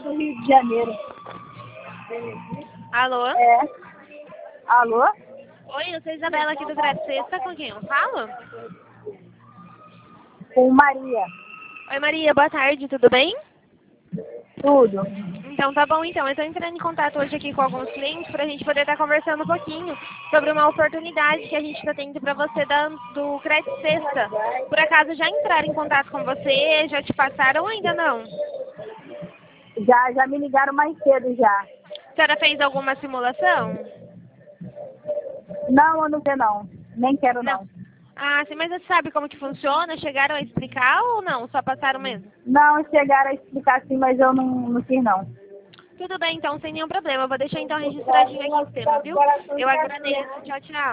do Rio de Janeiro. Alô? É. Alô? Oi, eu sou a Isabela aqui do Crédito Sexta, com quem eu falo? Com Maria. Oi, Maria, boa tarde, tudo bem? Tudo. Então tá bom, então. Eu estou entrando em contato hoje aqui com alguns clientes para a gente poder estar conversando um pouquinho sobre uma oportunidade que a gente está tendo para você do Crédito Sexta. Por acaso já entraram em contato com você? Já te passaram ou ainda não? Já me ligaram mais cedo já. A senhora fez alguma simulação? Não, eu não sei não. Nem quero não. Ah, sim, mas você sabe como que funciona? Chegaram a explicar ou não? Só passaram mesmo? Não, chegaram a explicar assim, mas eu não quis não. Tudo bem, então, sem nenhum problema. Eu vou deixar então registradinho aqui o tema, viu? Eu agradeço. Tchau, tchau.